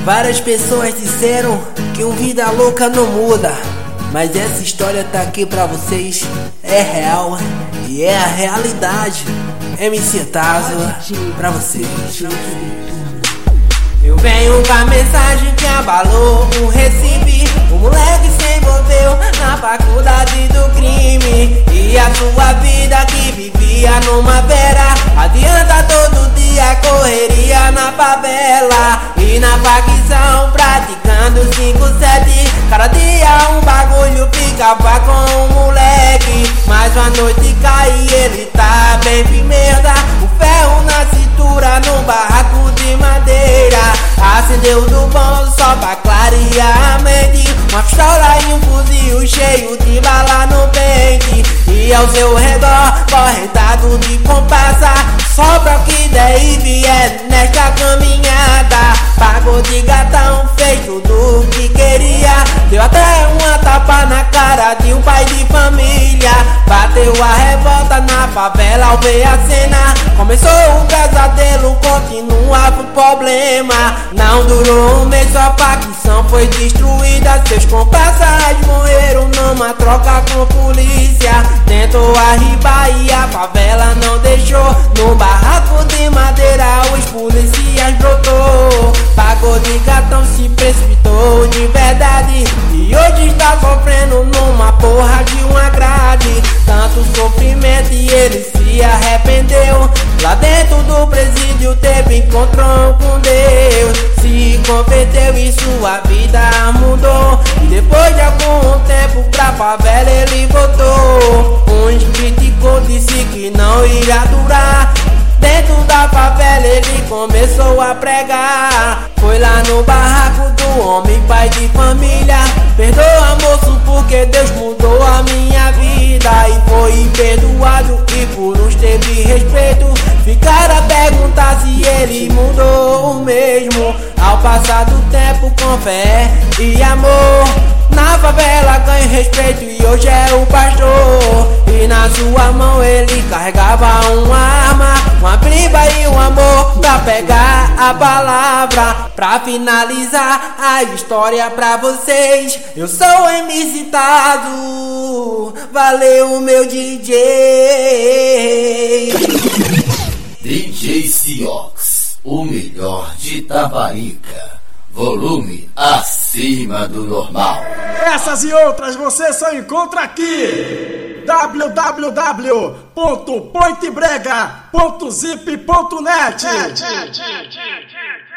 Várias pessoas disseram que um vida louca não muda, mas essa história tá aqui pra vocês, é real e é a realidade. MC Tazo pra vocês. Eu venho com a mensagem que abalou o Recife. O moleque se envolveu na faculdade do crime, e a sua vida que vivia numa vera adianta todo dia correria na favela e na facção praticando 5-7. Cada dia um bagulho ficava com o moleque, mas uma noite cai e ele tá bem firmeza. O ferro na cintura no barraco de madeira, acendeu do bom só pra clarear a mente. Uma pistola e um fuzil cheio de bala no pente, e ao seu redor correntado de comparsa. Sobra o que der e vier nesta caminhada. Pagou de gatão, fez tudo o que queria. Deu até uma tapa na cara de um pai de família. Bateu a revolta na favela ao ver a cena. Começou o pesadelo, continuava o problema. Não durou um mês, sua facção foi destruída. Seus comparsas morreram numa troca com polícia. Tentou arribar e a favela não deixou. No barraco de madeira os policiais brotou. Pagou de gatão, se precipitou de verdade, e hoje está sofrendo numa porra de uma grade. Tanto sofrimento e ele se arrependeu. Lá dentro do presídio teve encontro com Deus. Se converteu e sua vida mudou, e depois de algum tempo pra favela ele voltou. Uns criticou, disse que não ia durar. Dentro da favela ele começou a pregar. Foi lá no barraco do homem, pai de família. Perdoa, moço, porque Deus mudou a minha vida. E foi perdoado e por uns teve respeito. Ficaram a perguntar se ele mudou o mesmo. Ao passar do tempo com fé e amor, na favela ganha respeito e hoje é o pastor. E na sua mão ele carregava uma arma, uma briba e um amor pra pegar a palavra. Pra finalizar a história pra vocês, eu sou o MC Tazo. Valeu, meu DJ. DJ Ciox, o melhor de Itaparica. Volume acima do normal. Essas e outras você só encontra aqui. www.pointbrega.zip.net